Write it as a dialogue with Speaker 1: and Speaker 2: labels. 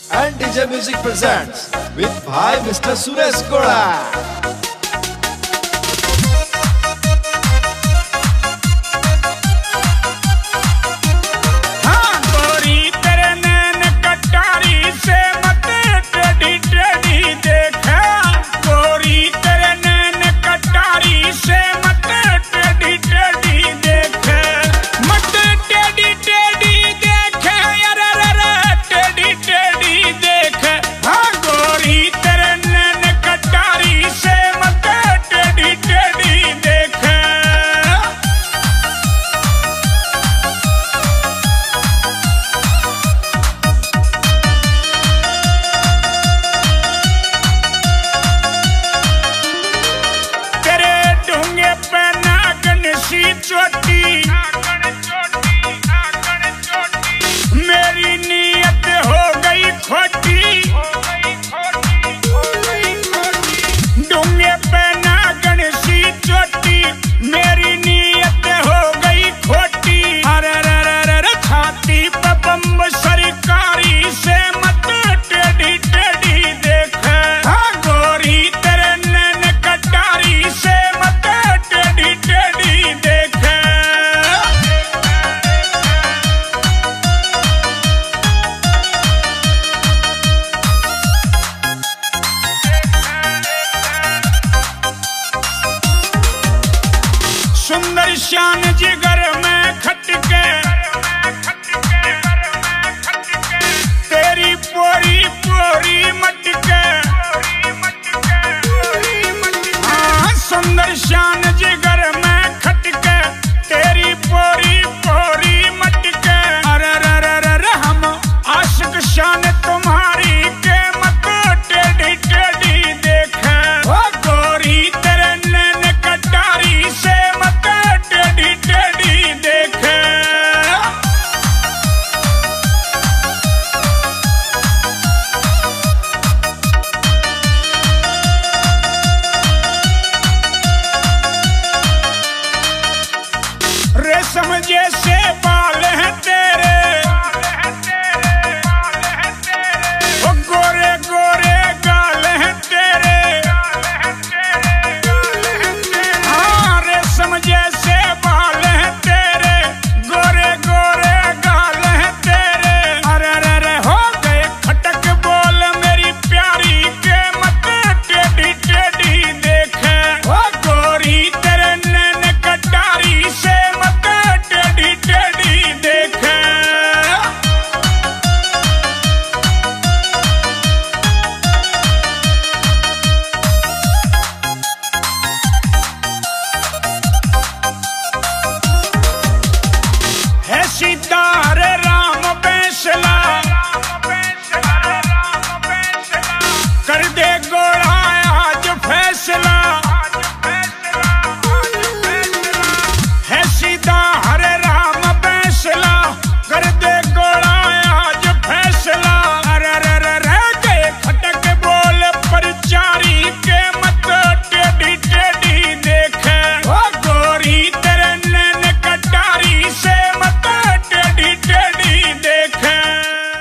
Speaker 1: and DJ Music presents with Bhai Mr. Suresh Goda.
Speaker 2: मेरी नीयत हो गई खोटी, डूंगे पे नागन सी चोटी, मेरी नीयत हो गई खोटी। अरे छाती पे बम्ब सरकारी से मत टेढ़ी टेढ़ी देख, गोरी तेरे नैन कटारी से मत टेढ़ी टेढ़ी देख। सुंदर शान जिगर में खटके, तेरी पोरी पोरी मटके। हाँ, सुंदर शान जिगर में खटके, तेरी पोरी पोरी मटके। अरे हम आशिक शान तुम